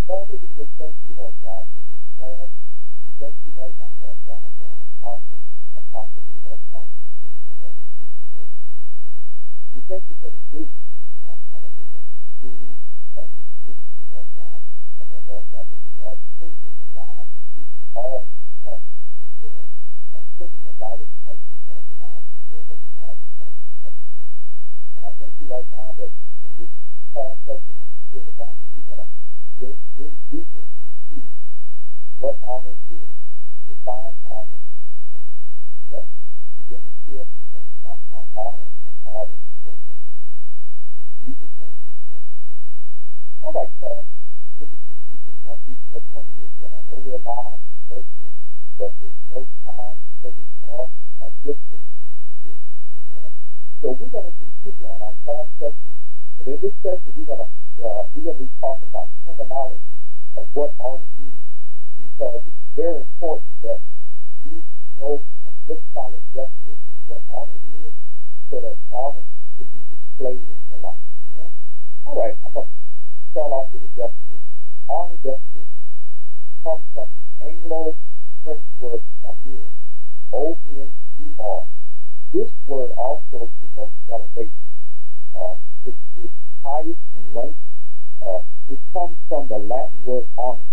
Father, we just thank you, Lord God, for this class. We thank you right now, Lord God, for our Apostle Leroy Coffee Sr. and every teaching word came to him. We thank you for the vision, Lord God, hallelujah, of the school and this ministry, Lord God. And then, Lord God, that we are changing the lives of people all across the world. Quickening the body of Christ to evangelize the world. We are the home of covered women. And I thank you right now that in this class session on the spirit of honor, we're going to dig deeper into what honor is, define honor, and let's begin to share some things about how honor and order go hand in hand. In Jesus' name we pray. Amen. All right, class. Good to see each and every one of you again. I know we're live and virtual, but there's no time, space, or distance in the spirit. Amen. So we're going to continue on our class session, but in this session we're going to be talking about terminology of what honor means, because it's very important that you know a good solid definition of what honor is, so that honor can be displayed in your life. Amen. All right, I'm going to start off with a definition. Honor definition comes from the Anglo-French word honneur, O-N-U-R. This word also denotes elevation. It's highest in rank. It comes from the Latin word honor,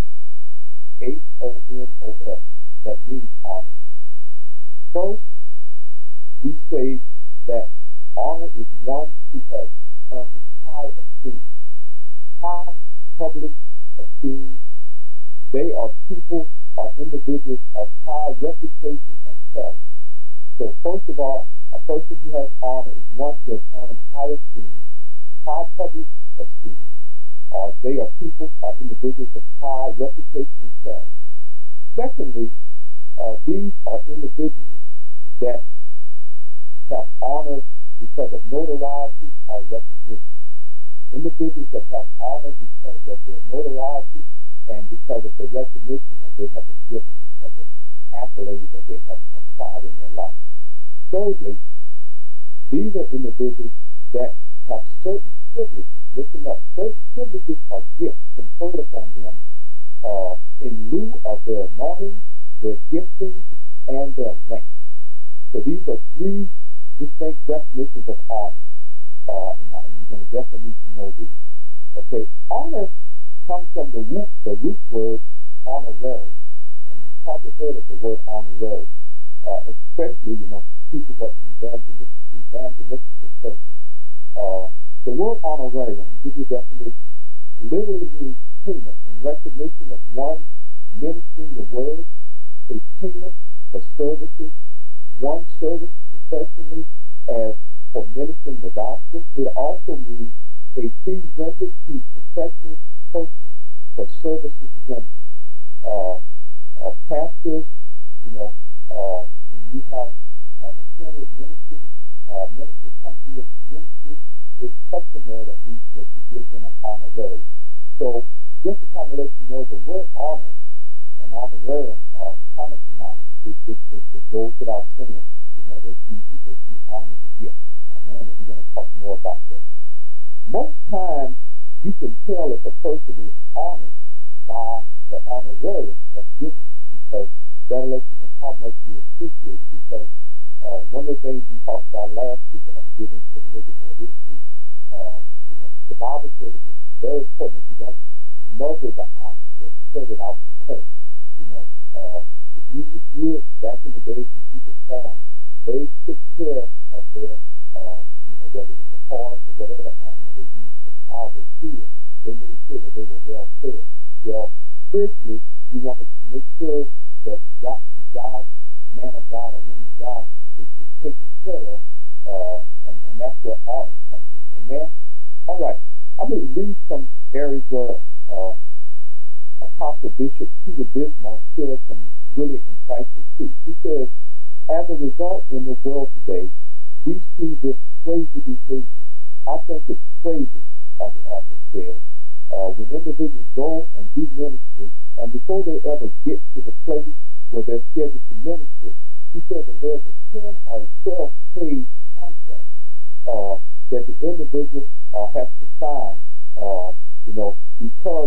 H-O-N-O-S, that means honor. First, we say that honor is one who has earned high esteem. High public esteem. They are people or individuals of high reputation and character. So first of all, a person who has honor is one who has earned high esteem, high public esteem, or they are people or individuals of high reputation and character. Secondly, these are individuals that have honor because of notoriety or recognition. Individuals that have honor because of their notoriety and because of the recognition that they have been given because of accolades that they have acquired in their life. Thirdly, these are individuals that have certain privileges. Listen up. Certain privileges or gifts conferred upon them in lieu of their anointing, their gifting, and their rank. So these are three distinct definitions of honor. And you're going to definitely need to know these. Okay, honor comes from the root word honorarium. And you've probably heard of the word honorarium, especially, people who are in evangelistical circles. The word honorarium, I'll give you a definition, literally means payment in recognition of one ministering the word, a payment for services, one service professionally as for ministering the gospel. It also means a fee rendered to professional persons for services rendered. Pastors, when you have a material ministry, ministers come to your ministry, it's customary that you give them an honorarium. So just to kind of let you know, the word honor and honorarium are kind of synonymous. It goes without saying, that you honor the gift. Amen. And we're going to talk more about that. Most times, you can tell if a person is honored by the honorarium that's given, because that'll let you know how much you appreciate it. Because one of the things we talked about last week, and I'm going to get into it a little bit more this week, the Bible says it's very important that you don't muzzle the ox that treaded out the corn. If you're back in the days when people farmed, they took care of their, whether it was a horse or whatever animal they used to plow their field, they made sure that they were well fed. Well, spiritually, you want to make sure that God's man of God or woman of God is taken care of, and that's where honor comes in. Amen? All right. I'm going to read some areas where Apostle Bishop Tudor Bismarck shares some really insightful truths. He says, as a result, in the world today, we see this crazy behavior. I think it's crazy, the author says, when individuals go and do ministry, and before they ever get to the place where they're scheduled to minister, he said that there's a 10 or a 12-page contract that the individual has to sign, because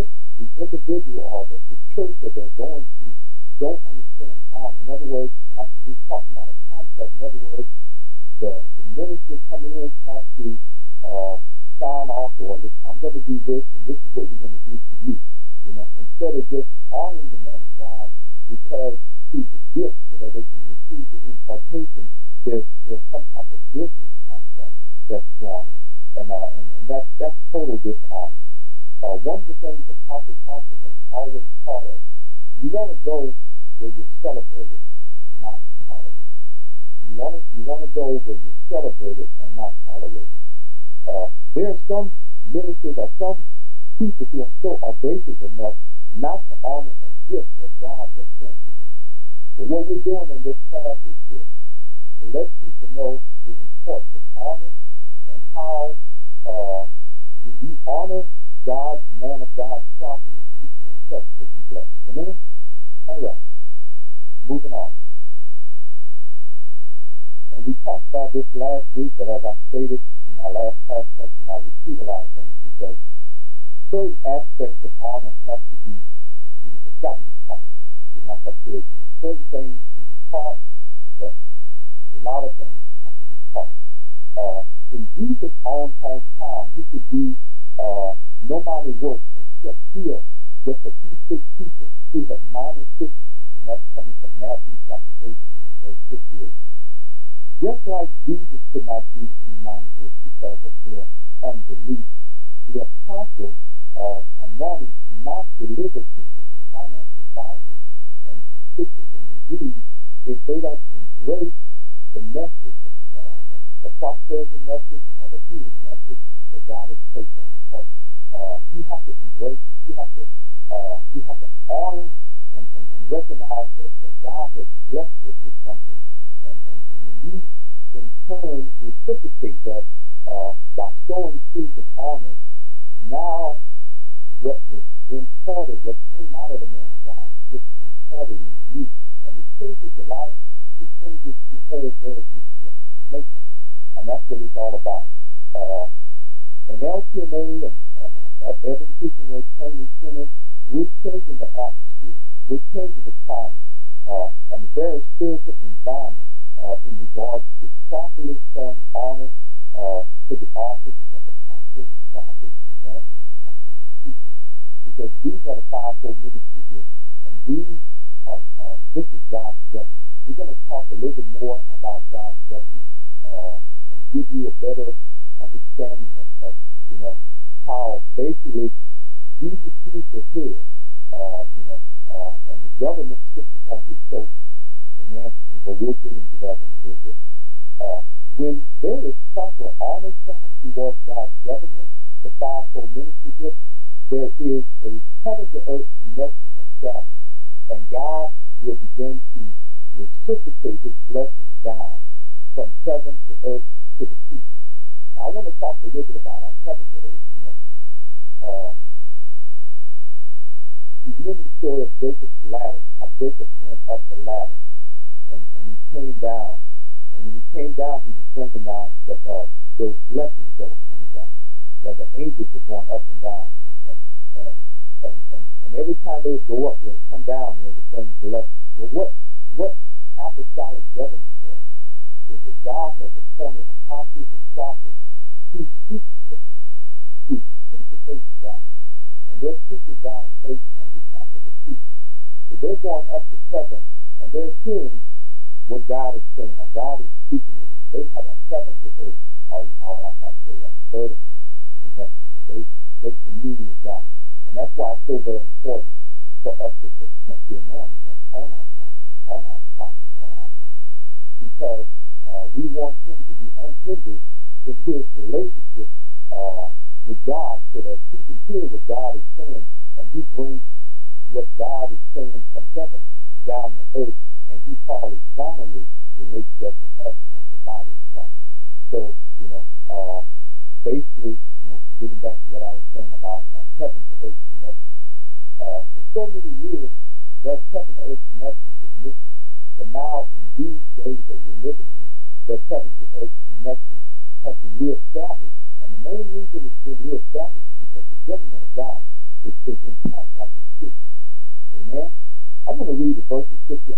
the individual or the church that they're going to don't understand honor. In other words, when he's talking about a contract, in other words, the minister coming in has to sign off, or I'm going to do this, and this is what we're going to do for you. You know, instead of just honoring the man of God because he's a gift so that they can receive the impartation, there's some type of business contract that's drawn up, and that's total dishonor. One of the things Apostle Thompson has always taught us: you want to go where you're celebrated, not tolerated. You want to go where you're celebrated and not tolerated. There are some ministers or some people who are so audacious enough not to honor a gift that God has sent to them. But what we're doing in this class is to let people know the importance of honor and how when you honor God's man of God properly, you can't help but be blessed. Amen? All right. Moving on. And we talked about this last week, but as I stated in our last class session, I repeat a lot of things because certain aspects of honor have to be, it's got to be taught. Like I said, certain things can be taught, but a lot of things have to be taught. In Jesus' own hometown, he could do no mighty work except heal just a few sick people who had minor sicknesses, and that's coming from Matthew chapter 13 and verse 58. Just like Jesus could not do any mighty works because of their unbelief, the apostle anointing cannot deliver people from financial bondage and sickness and disease if they don't embrace the message, the prosperity message or the healing message that God has placed on his heart. You have to embrace it. You have to honor and recognize that God has blessed us with something, and when you in turn reciprocate that by sowing seeds of honor, now what was imparted, what came out of the man of God, gets imparted into you, and it changes your life. It changes your whole very makeup, and that's what it's all about. And LTMA and every Christian Word Training Center, we're changing the atmosphere. We're changing the climate and the very spiritual environment in regards to properly showing honor to the offices of apostles, prophets, evangelists, pastors, and teachers, because these are the fivefold ministry gifts, and this is God's government. We're going to talk a little bit more about God's government and give you a better understanding of how basically Jesus is the head, and the government sits upon his shoulders. Amen. But we'll get into that in a little bit. When there is proper honor shown towards God's government, the fivefold ministry gifts, there is a heaven-to-earth connection established, and God will begin to reciprocate his blessings down from heaven to earth to the people. Now, I want to talk a little bit about our heaven-to-earth connection. If you remember the story of Jacob's ladder, how Jacob went up the ladder, and he came down. And when he came down, he was bringing down those blessings that were coming down, that the angels were going up and down. And every time they would go up, they would come down and they would bring blessings. Well, what apostolic government does is that God has appointed apostles and prophets who seek the face of God. And they're seeking God's face on behalf of the people. So they're going up to heaven and they're hearing what God is saying, or God is speaking to them. They have a heaven to earth, or like I say, a vertical connection where they commune with God. And that's why it's so very important for us to protect the anointing that's on our pastor, on our prophet, on our apostle, because we want him to be unhindered in his relationship with God, so that he can hear what God is saying, and he brings what God is saying from heaven down to earth, and he horizontally relates that to us as the body of Christ. So, basically, getting back to what I was saying about heaven to earth connection. For so many years, that heaven to earth connection was missing. But now, in these days that we're living in, that heaven to earth connection has been reestablished. And the main reason it's been reestablished is because the government of God is intact.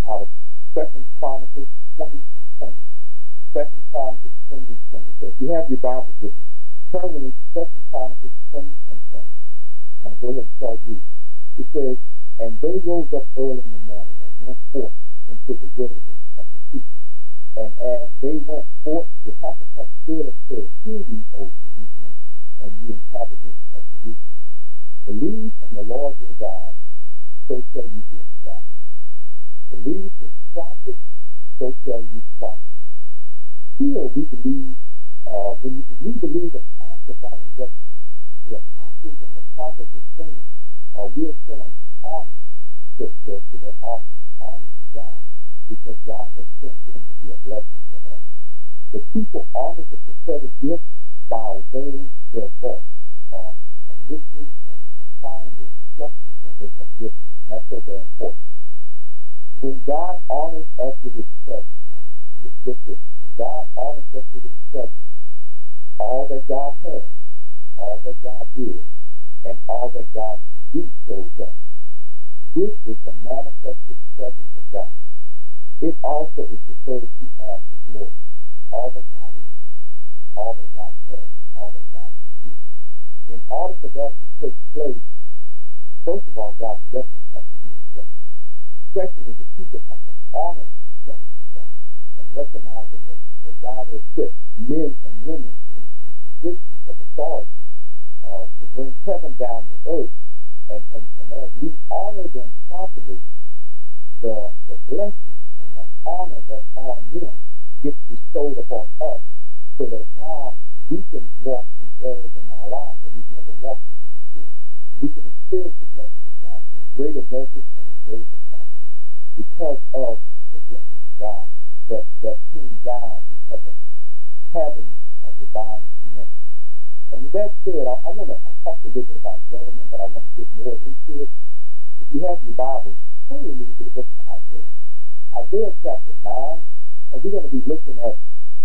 out of 2 Chronicles 20 and 20. 2 Chronicles 20 and 20. So if you have your Bibles with me, turn with me to 2 Chronicles 20 and 20. And I'm going to go ahead and start reading. It says, "And they rose up early in the morning and went forth into the wilderness of the people. And as they went forth, Jehoshaphat stood and said, Hear ye, O Jerusalem, and ye inhabitants of Jerusalem. Believe in the Lord your God, so shall you be established. Believe his prophets, so shall you prosper." Here we believe, when we believe and act upon what the apostles and the prophets are saying, we're showing honor to their office, honor to God, because God has sent them to be a blessing to us. The people honor the prophetic gift by obeying their voice, or listening and applying the instructions that they have given us. And that's so very important. When God honors us with his presence, get this, when God honors us with his presence, all that God has, all that God is, and all that God can do shows up. This is the manifested presence of God. It also is referred to as the glory. All that God is, all that God has, all that God can do. In order for that to take place, first of all, God's government has to be in place. Secondly, the people have to honor the government of God and recognizing that God has set men and women in positions of authority to bring heaven down to earth. And as we honor them properly, the blessing and the honor that's on them gets bestowed upon us, so that now we can walk in areas in our lives that we've never walked into before. We can experience the blessings of God in greater measures and in greater capacity because of the blessings of God that came down because of having a divine connection. And with that said, I talked a little bit about government, but I want to get more into it. If you have your Bibles, turn with me to the book of Isaiah. Isaiah chapter 9, and we're going to be looking at,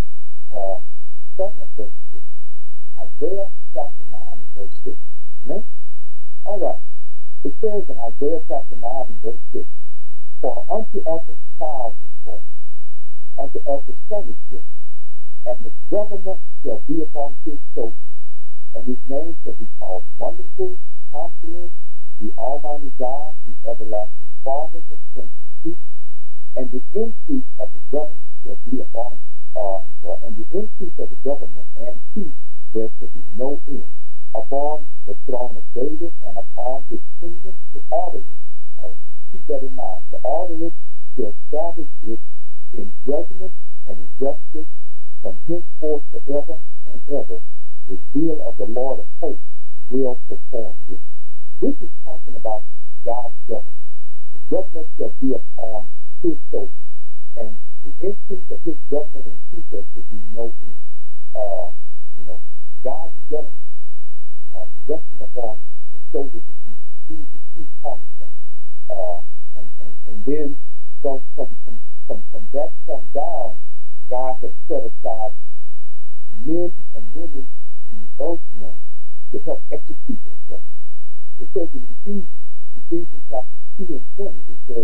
starting at verse 6. Isaiah chapter 9 and verse 6. Amen? All right. It says in Isaiah chapter 9 and verse 6, "For unto us a child is born, unto us a son is given, and the government shall be upon his shoulders, and his name shall be called Wonderful, Counselor, the Almighty God, the Everlasting Father, the Prince of Peace. And the increase of the government shall be upon, and the increase of the government and peace there shall be no end, upon the throne of David and upon his kingdom, to order it." Keep that in mind, to order it, to establish it in judgment and in justice from henceforth forever and ever. The zeal of the Lord of hosts will perform this. This is talking about God's government. The government shall be upon his shoulders, and the increase of his government and peace there should be no end. God's government resting upon the shoulders of Jesus. He's the chief cornerstone. And then from that point down, God has set aside men and women in the earth realm to help execute that government. It says in Ephesians chapter 2 and 20, it says,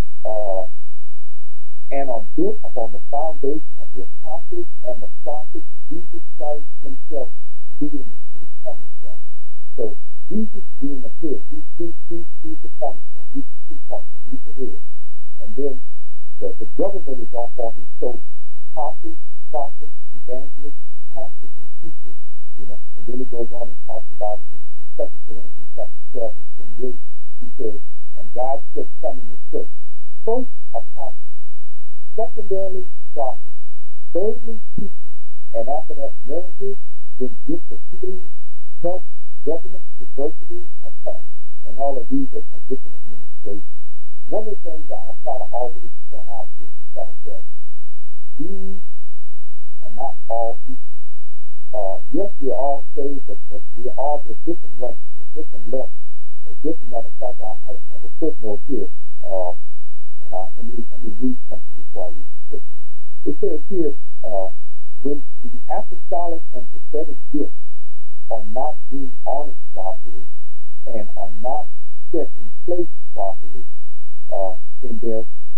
"And are built upon the foundation of the apostles and the prophets, Jesus Christ himself being the chief cornerstone." So Jesus being the head, he's the cornerstone, he's the chief cornerstone, he's the head. And then the government is upon his shoulders. Apostles, prophets, evangelists, pastors, and teachers, and then it goes on and talks about it in 2 Corinthians chapter 12 and 28. He says, "And God set some in the church. First, apostles. Secondarily, prophets. Thirdly, teachers. And after that, miracles, then gifts of healing, help, government, diversities of tongues." And all of these are different administrations. One of the things that I try to always point out is the fact that these are not all equal. Yes, we're all saved, but we're all, there's different ranks, there's different levels, there's different. Matter of fact, I have a footnote here, and let me read something before I read the footnote. It says here, when the apostolic and prophetic gifts are not being honored properly and are not set in place properly in their proper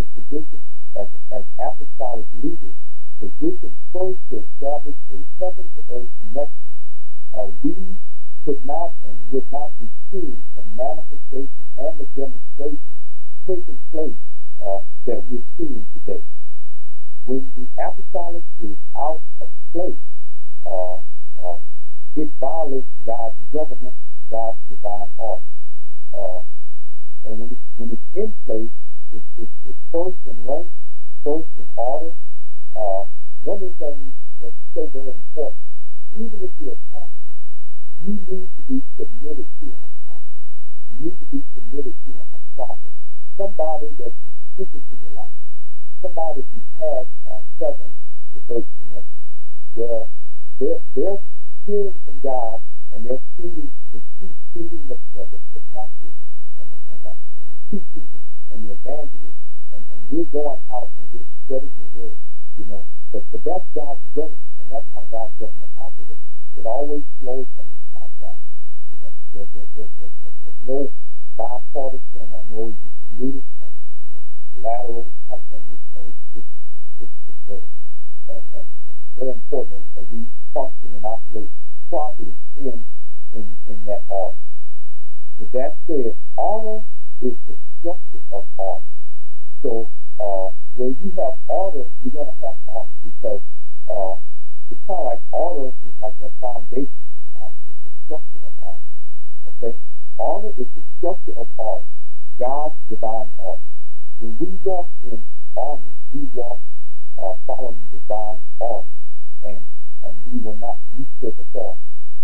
position as apostolic leaders, positioned first to establish a heaven to earth connection, we could not and would not be seeing the manifestation and the demonstration taking place that we're seeing today. When the apostolic is out of place, uh, uh, it violates God's government, God's divine order. Uh, and when it's in place, it's first in rank, first in order. One of the things that's so very important, even if you're a pastor, you need to be submitted to an apostle. You need to be submitted to a prophet, somebody that can speak into your life, somebody who has a heaven to earth connection, where they're hearing from God and they're feeding the sheep, feeding the pastors and the teachers and the evangelists, and we're going out and we're spreading the word, you know. But that's God's government, and that's how God's government operates. It always flows from the top down. You know, there's no bipartisan or no lateral type thing. It's vertical, and it's very important that we function and operate properly in that order. With that said, honor is the structure of order. So where you have order, you're going to have honor, because it's kind of like order is like that foundation of honor. It's the structure of honor. Okay? Honor is the structure of order, God's divine order. When we walk in honor, we walk following divine order, and we will not usurp authority.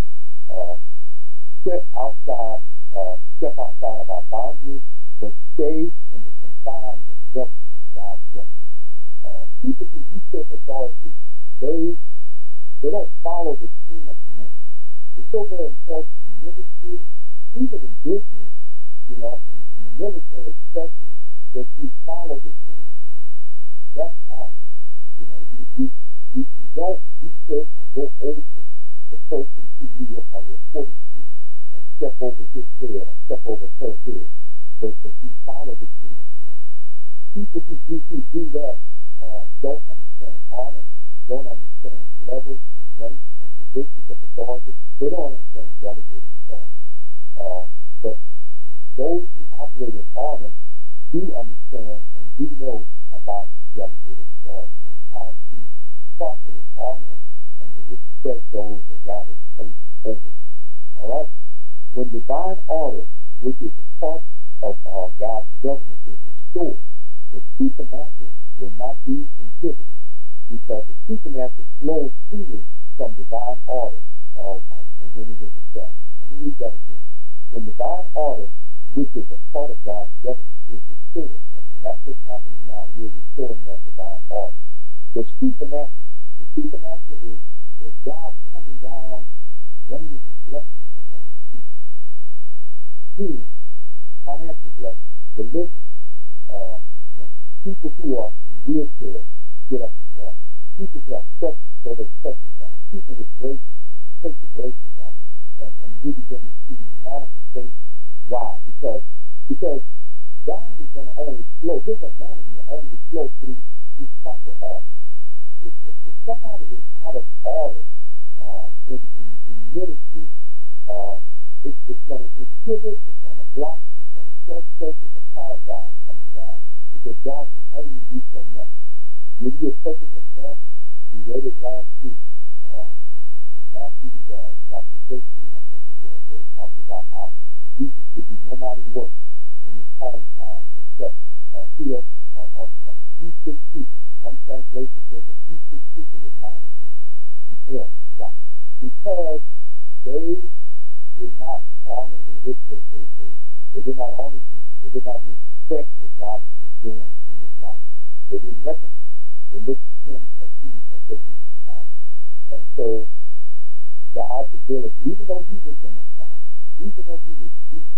Step outside of our boundaries, but stay in the confines of government, of God's government. People who usurp authority, they don't follow the chain of command. It's so very important in ministry, even in business, you know, in the military especially, that you follow the chain of command. That's honor. You know, you don't usurp or go over the person who you are reporting to and step over his head or step over her head, but you follow the chain of command. People who do that don't understand honor, don't understand levels and ranks and positions of authority. They don't understand delegated authority. But those who operate in honor do understand and do know about delegated authority and how to properly honor and to respect those that God has placed over them. All right? When divine order, which is a part of God's government, is restored, the supernatural will not be inhibited, because the supernatural flows freely from divine order and when it is established. Let me read that again. When divine order, which is a part of God's government, is restored, and that's what's happening now. We're restoring that divine order. The supernatural is God coming down, raining his blessings upon his people. Healing, financial blessings, deliverance. People who are in wheelchairs get up and walk. People who have crutches throw their crutches down. People with braces take the braces off. And we begin to see manifestation. Why? Because God is going to only flow. His anointing will only flow through proper order. If somebody is out of order in ministry, it's going to inhibit, it's going to block, it's going to short circuit the power of God coming down, because God can only do so much. Give you a perfect example. We read it last week in Matthew chapter 13, I think it was, where it talks about how Jesus could do no mighty works in his hometown except heal a few sick people. One translation says a few sick people with minor ailments. Why? Because they did not honor, they did not honor Jesus. They did not respect what God was doing in his life. They didn't recognize it. They looked at him as though he was common. And so God's ability, even though he was the Messiah, even though he was Jesus,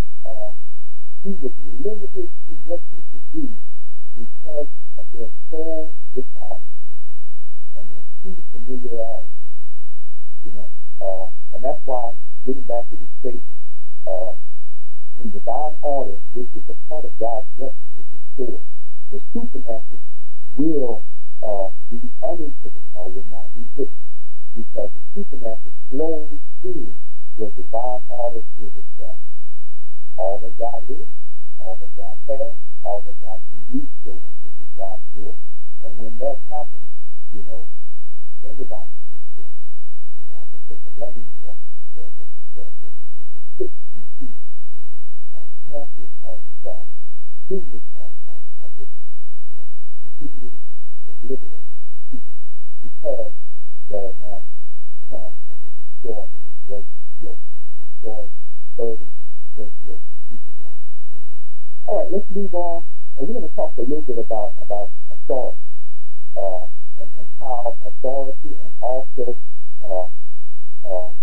he was limited to what he could do because of their soul dishonor and their too familiarity. You know, and that's why, getting back to this statement, when divine order, which is a part of God's government, is restored, the supernatural will be uninhibited or will not be inhibited because the supernatural flows freely where divine order is established. All that God is, all that God has, all that God can do show up, which is God's glory. And when that happens, you know, everybody gets blessed. You know, like I said, the lame walk, the sick be healed. You know, cancers are resolved, tumors are just completely obliterated from people because that anointing comes and it destroys and it breaks yokes and it destroys burdens and breaks yokes in people's lives. Amen. All right, let's move on, and we're going to talk a little bit about authority. And how authority and also uh, uh,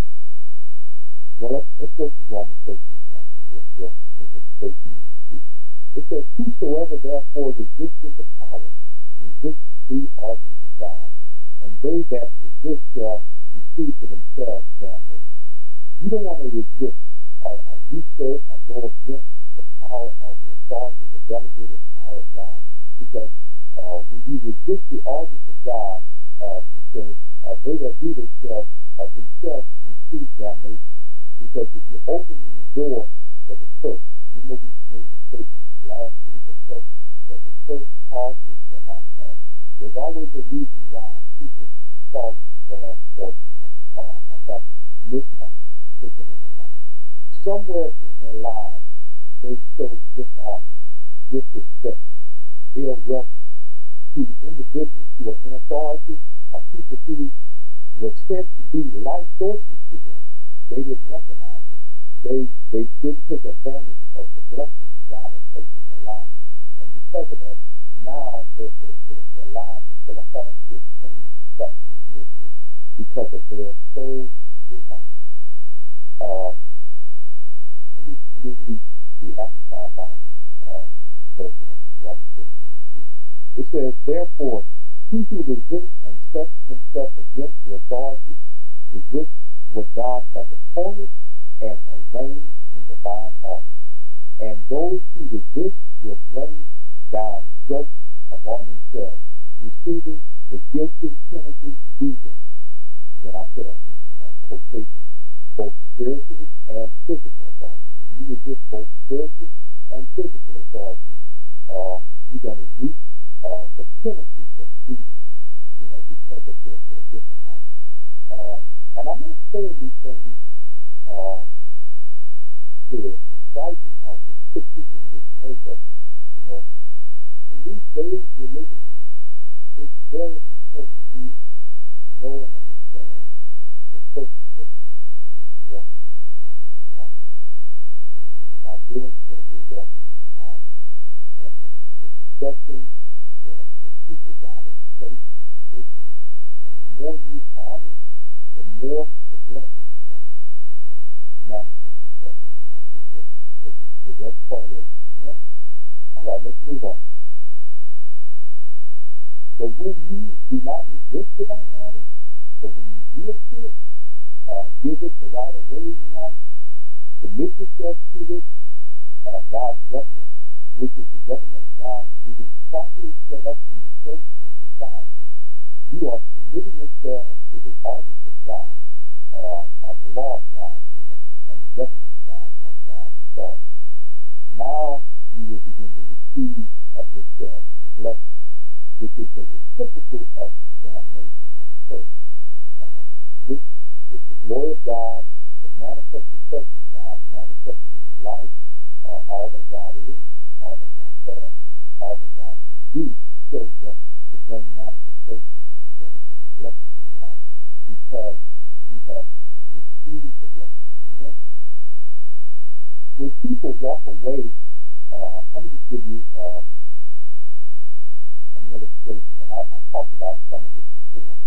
let's go to Romans 13 chapter and we'll look at 13 and 2. It says, whosoever therefore resisteth the power, resist the ordinance of God, and they that resist shall receive to themselves damnation. You don't want to resist or usurp or go against the power or the authority, the delegated power of God, because when you resist the ordinance of God, it says, they that do this shall themselves receive damnation. Because if you're opening the door for the curse, remember we made the statement last week or so that the curse causes shall not come. There's always a reason why people fall into bad fortune or have mishaps taken in their lives. Somewhere in their lives, they show dishonor, disrespect, irreverence to individuals who are in authority or people who were said to be life sources to them. They didn't recognize it. They didn't take advantage of the blessing that God had placed in their lives. And because of that, now their lives are full of hardship, pain, suffering, and misery because of their soul dishonor. Let me read the Amplified Bible version of Romans 13:2. It says, therefore, he who resists and sets himself against the authorities resists what God has appointed and arranged in divine order. And those who resist will bring down judgment upon themselves, receiving the guilty penalty due them. And then I put in a quotation, both spiritually and physical authority. When you resist both spiritual and physical authority, you're going to reap the penalty that's due them, you know, because of their dishonor. And I'm not saying these things to frighten or to put people in dismay, but, you know, in these days we're living in, it's very important that we know and understand the purpose of walking in divine order. And by doing so, we're walking in honor and respecting the people God has placed in positions. And the more you honor, the more the blessing of God is going to manifest itself in your life. It's a direct correlation. Amen? All right, let's move on. But when you do not resist divine order, but when you yield to it, give it the right of way in your life, submit yourself to it, God's government, which is the government of God being properly set up in the church and society, you are submitting yourself to the ordinance of God, or the law of God, you know, and the government of God, or God's authority. Now you will begin to receive of yourself the blessing, which is the reciprocal of damnation or the curse, which is the glory of God, the manifested presence of God manifested in your life, all that God is, all that God has, all that God can do shows up to bring manifestation and benefit and blessing to your life because you have received the blessing. Amen? When people walk away, let me just give you an illustration, and I talked about some of this before.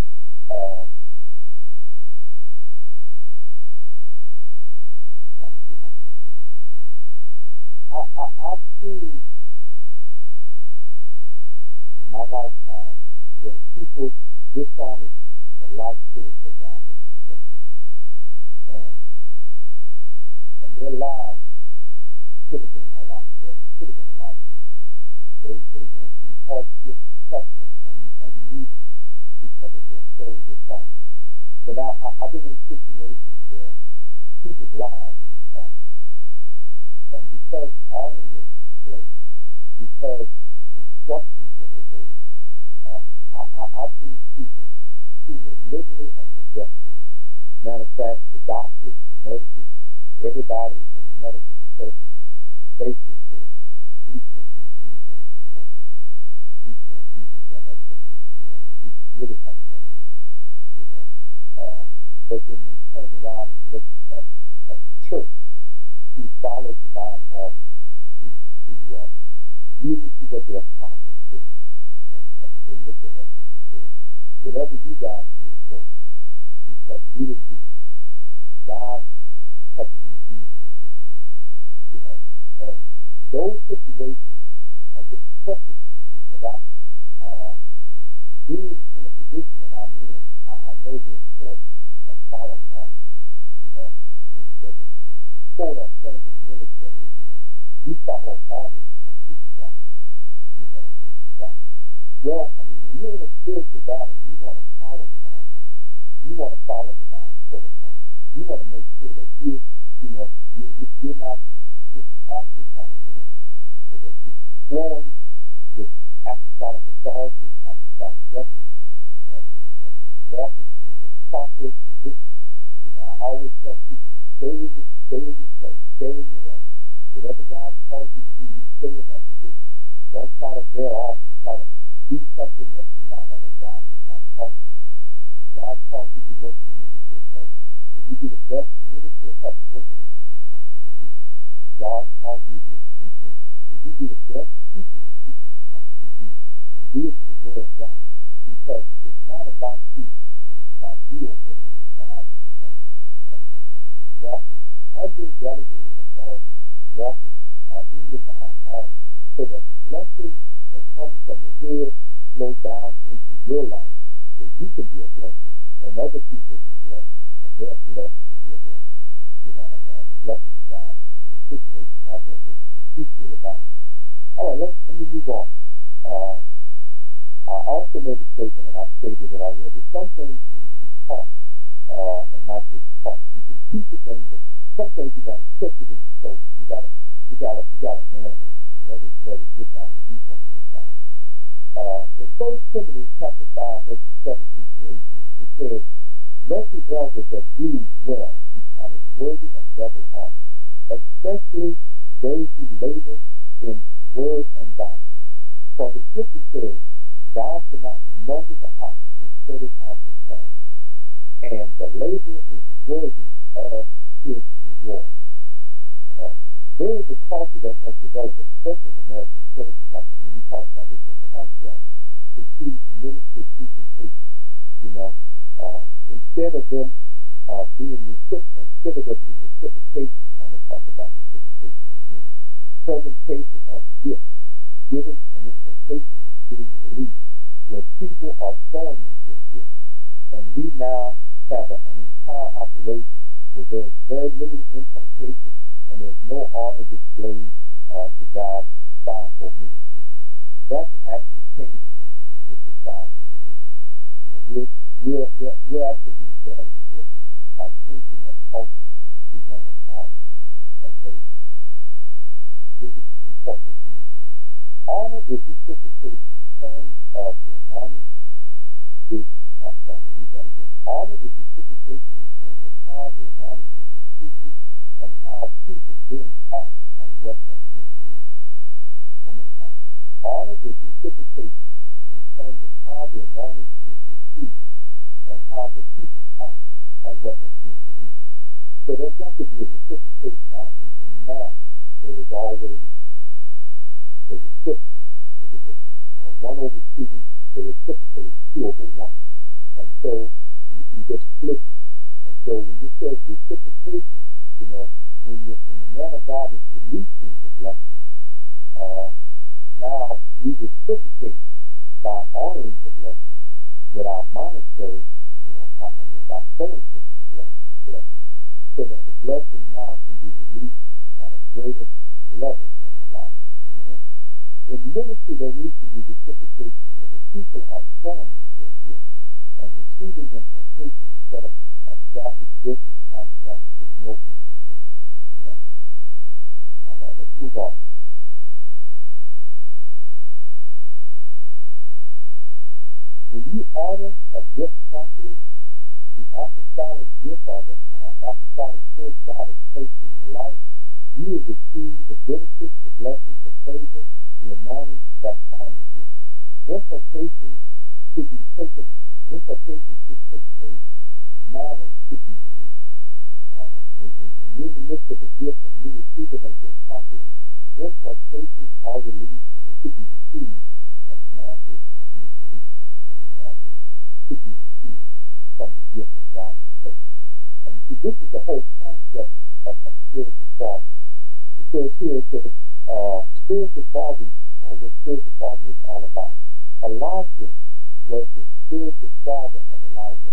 Trying to see how can I put this in words. I've seen in my lifetime where people dishonor the life source that God has sent to them, and their lives could have been a lot better, could have been a lot easier. They went suffering unneeded because of their soul deformity. But I've been in situations where people's lives were imbalanced. And because honor was displayed, because instructions were obeyed, I've seen people who were literally on their deathbed. Matter of fact, the doctors, the nurses, everybody in the medical profession basically said, we can't do anything for him. We've done everything we can, and we really haven't done anything, you know. But then they turned around and looked at the church who followed divine order, who yielded to what the apostles said. And they looked at us and they said, whatever you guys did worked because we didn't do it. God had to intervene in this situation, you know. And those situations are just precious to me because being in a position that I'm in, I know the importance of following orders, you know. And there's a quote or saying in the military, you know, you follow orders or people die, you know, in battle. Well, I mean, when you're in a spiritual battle, you want to follow divine order. You want to follow divine protocol. You want to make sure that you're not just acting on a whim, but that you're flowing with apostolic authority, apostolic government, and walking in the proper position. You know, I always tell people, stay in your place, stay in your lane. Whatever God calls you to do, you stay in that position. Don't try to veer off and try to do something that you're not or that God has not called you to. If God calls you to work in the ministry of health, will you be the best ministry of health worker that you can possibly be? If God calls you to be a teacher, will you be the best teacher that you can possibly be and do it to the glory of God? Because it's not about you, but it's about you obeying God's command and walking under delegated authority, walking in divine order, so that the blessing that comes from the head can flow down into your life where you can be a blessing and other people be blessed and they're blessed to be a blessing. You know, and the blessing of God in situations like that just hugely abound. All right, let me move on. I also made a statement, and I've stated it already. Some things need to be caught and not just taught. You can teach a thing, but some things you got to catch it in your soul. You got to marinate it and let it get down deep on the inside. In 1 Timothy chapter 5, verses 17 through 18, it says, "Let the elders that rule well be counted worthy of double honor, especially they who labor in word and doctrine. For the scripture says, thou shalt not muzzle the ox that treadeth out the corn, and the laborer is worthy of his reward." There is a culture that has developed, especially in American churches, like when we talk about this, where contract precedes ministry presentation. You know, instead of there being reciprocation, and I'm going to talk about reciprocation in a minute, presentation of gifts, giving and impartation being released, where people are sowing into a gift. And we now have an entire operation where there's very little impartation and there's no honor displayed to God's fivefold ministry gift. That's actually changing in this society we live in. You know, we're actually being very great by changing that culture to one of honor. Okay, this is important that you need to know. Honor is reciprocation in terms of the anointing. I'm going to read that again. Honor is reciprocation in terms of how the anointing is received and how people then act on what has been released. One more time. Honor is reciprocation in terms of how the anointing is received and how the people act on what has been released. So there's got to be a reciprocation. Now, in math, there was always the reciprocal. If it was 1 over 2, the reciprocal is 2 over 1. And so you just flip it. And so when it says reciprocation, you know, when the man of God is releasing the blessing, now we reciprocate by honoring the blessing with our monetary, by sowing into the blessing, so that the blessing now can be released at a greater level in our lives. Amen. In ministry, there needs to be reciprocation where the people are sowing into a gift and receiving impartation instead of established business contracts with no impartation. Amen? All right, let's move on. When you honor a gift properly, the apostolic gift or the apostolic source God has placed in your life, you will receive the benefits, the blessings, the favor, the anointing that's on the gift. Impartation should take place. Mantle should be released. When you're in the midst of a gift and you're receiving that gift properly, impartations are released and they should be received, and mantles are being released. And mantles should be received from the gift that God has placed. And you see, this is the whole concept of a spiritual father. It says here, spiritual fathers, or what spiritual father is all about. Elisha was the spiritual father of Elijah.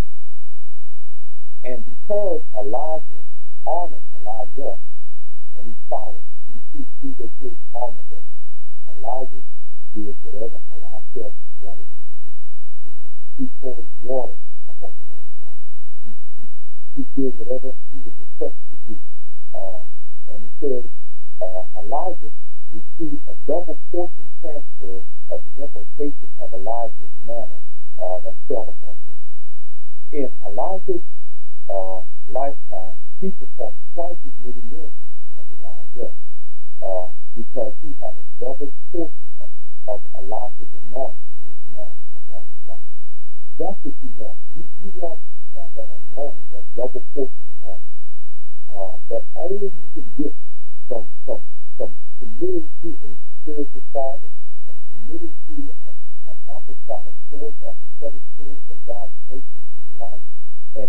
And because Elijah honored Elijah and he followed, he was his armor bearer. Elijah did whatever Elisha wanted him to do. You know, he poured water upon the man of God. He did whatever he was requested to do. And it says Elijah received a double portion transfer of the impartation of Elijah's manna that fell upon him. In Elijah's lifetime, he performed twice as many miracles as Elijah because he had a double portion of Elijah's anointing and his manna upon his life. That's what you want. You want to have that anointing, that double portion anointing that only you can get from submitting to a spiritual father and submitting to an apostolic source or prophetic source that God placed into your life and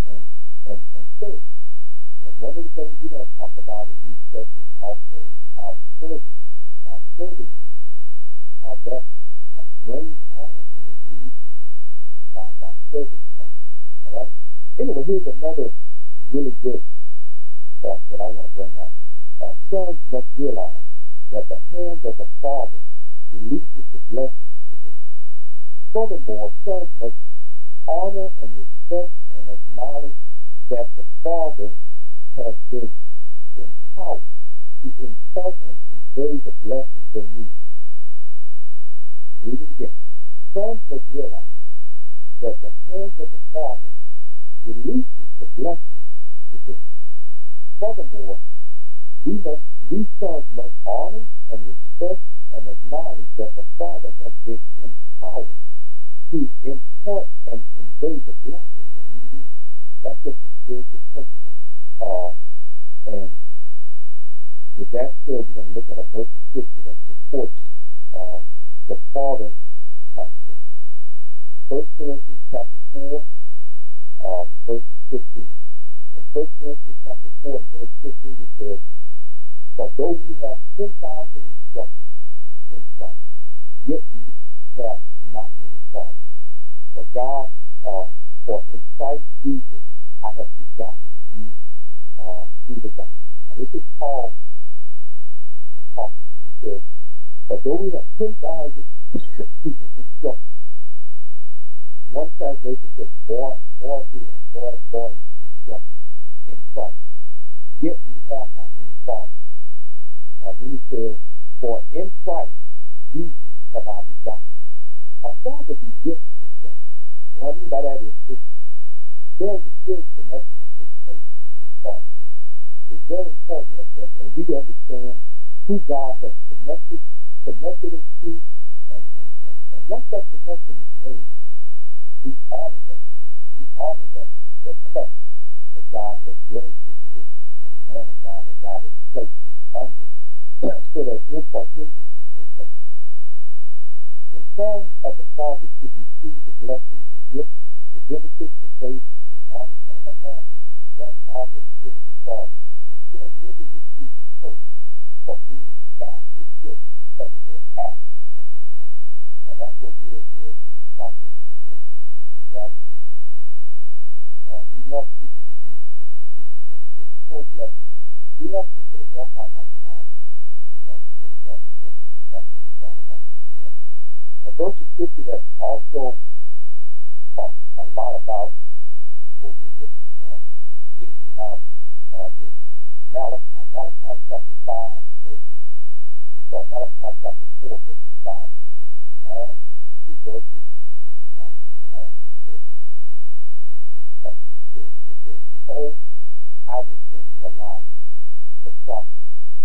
serve. You know, one of the things we're going to talk about in these sessions also is how service, by serving the man of God, how that brings honor and it releases honor by serving properly. All right? Anyway, here's another really good point that I want to bring out. Sons must realize that the hands of the Father releases the blessings to them. Furthermore, sons must honor and respect and acknowledge that the Father has been empowered to impart and convey the blessings they need. Read it again. Sons must realize that the hands of the Father releases the blessings to them. Furthermore, we sons must honor and respect and acknowledge that the Father has been empowered to impart and convey the blessing that we need. That's just a spiritual principle. And with that said, we're going to look at a verse of scripture that supports the Father concept. 1 Corinthians chapter 4, verses 15. In 1 Corinthians chapter 4 and verse 15, it says, "For though we have 10,000 instructors in Christ, yet we have not many fathers. For in Christ Jesus I have begotten you through the gospel." Now this is Paul talking. He says, "For though we have 10,000 instructors," one translation says boy instructors in Christ, yet we have not many fathers. Then he says, "For in Christ Jesus have I begotten." A father begets the son. What I mean by that is there's a spiritual connection that takes place in fatherhood. It's very important that we understand who God has connected us to, and once that connection is made, we honor that connection. We honor that covenant that God has graced us with, and the man of God that God has placed us under, so that impartation can take place. The son of the Father should receive the blessings, the gifts, the benefits, the faith, the anointing, and the mantle that's on their spiritual father. Instead, many receive the curse for being bastard children because of their acts of dishonor. And that's what we're in the process of eradicating. We want people to receive the benefit, the full blessing. We want people to walk out like Elijah, with a double portion. That's what it's all about. Amen. A verse of scripture that also talks a lot about what we're just issuing out is Malachi. Malachi chapter 5 verses, Malachi chapter 4 verses 5 and 6. The last two verses in the book of Malachi, the last two verses in the book of in the Old Testament period. It says, "Behold, I will send you Elijah, the prophet,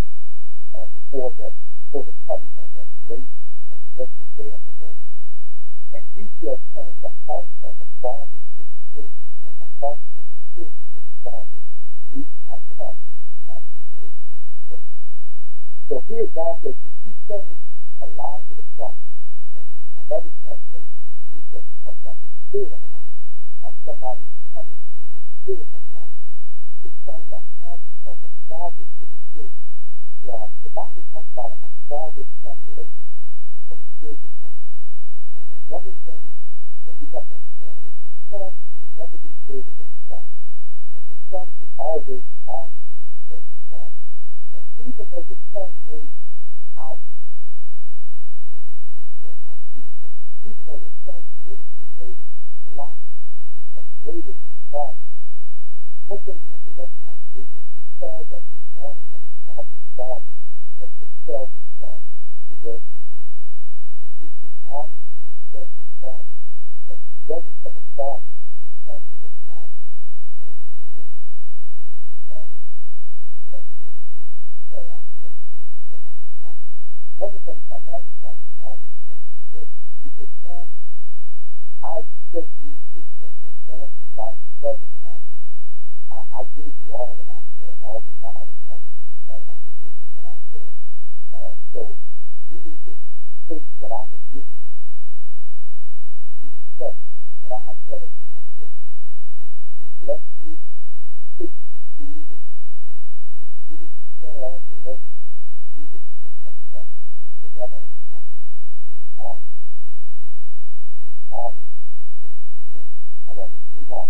before the coming of that great and dreadful day of the Lord. And he shall turn the hearts of the fathers to the children, and the hearts of the children to the fathers, lest I come and smite the earth with a curse." So here God says he's sending Elijah the prophet. And in another translation, in the New Testament, talks about the spirit of Elijah, or somebody coming in the spirit of Elijah to turn the hearts of the fathers to the children. The Bible talks about a father-son relationship from a spiritual point of view. And one of the things that we have to understand is the son will never be greater than the father. The son should always honor and respect the father. And even though the son may out, I don't even use the word outdo, but even though the son's ministry may blossom and become greater than the father, one thing you have to recognize, it was because of the anointing that was on the father that propelled the son to where he is. And he should honor and respect his father, because if it wasn't for the father, the son would have not gained the momentum and gained the anointing and the blessing that he needed to carry out ministry and carry out his life. One of the things my natural father would always tell me, he said, "Son, I expect you to advance in life further than I did. I gave you all that I have, all the knowledge, all the insight, all the wisdom that I had. So you need to take what I have given you and move it further." And I tell that to my children. I said, he blessed you, put you to school, and you need to carry on the legacy and move it to another level. But that only happens when honor is released, when honor is restored. Amen? All right, let's move on.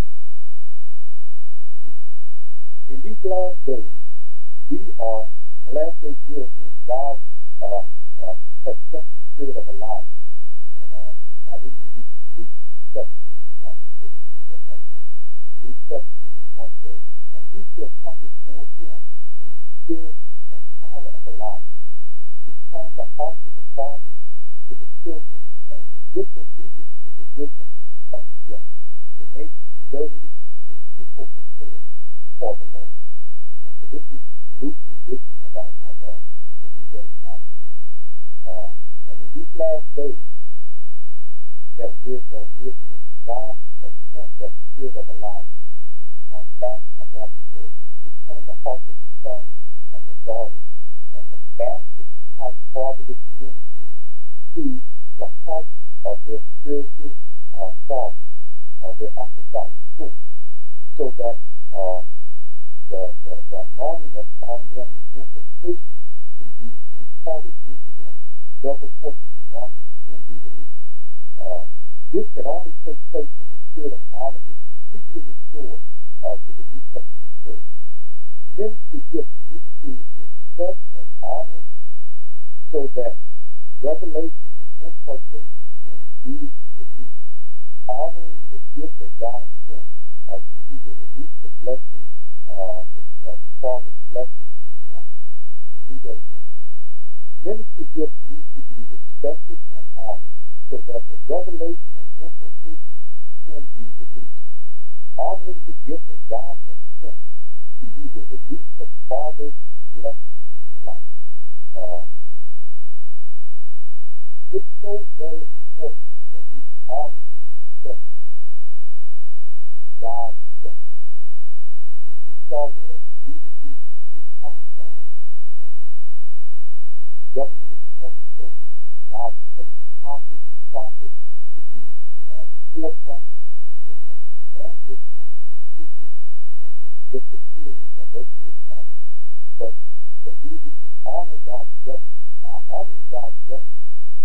In these last days, the last days we're in, God has sent the spirit of Elijah. And I didn't read Luke 17:1. We're going to read that right now. Luke 17:1 says, "And he shall come before him in the spirit and power of Elijah, to turn the hearts of the fathers to the children, and the disobedient to the wisdom of the just, to make ready a people prepared for the Lord." So this is Luke's rendition of what we read in Malachi. And in these last days that we're in, God has sent that spirit of Elijah back upon the earth to turn the hearts of the sons and the daughters and the bastard-type fatherless ministers to the hearts of their spiritual fathers, their apostolic source, so that the anointing that's on them, the impartation can be imparted into them, double portion anointings can be released. This can only take place when the spirit of honor is completely restored to the New Testament church. Ministry gifts need to respect and honor so that revelation and impartation can be released. Honoring the gift that God sent to you will release the blessing, the Father's blessing in your life. Let me read that again. Ministry gifts need to be respected and honored so that the revelation and impartation can be released. Honoring the gift that God has sent to you will release the Father's blessing in your life. It's so very important that we honor and respect God's government. We saw where Jesus is the chief cornerstone, and the government is upon his shoulders. God placed apostles and prophets to be, at the forefront, and then there's evangelists, pastors, teachers. There's gifts of healing, diversity of tongues, but we need to honor God's government. Now, honoring God's government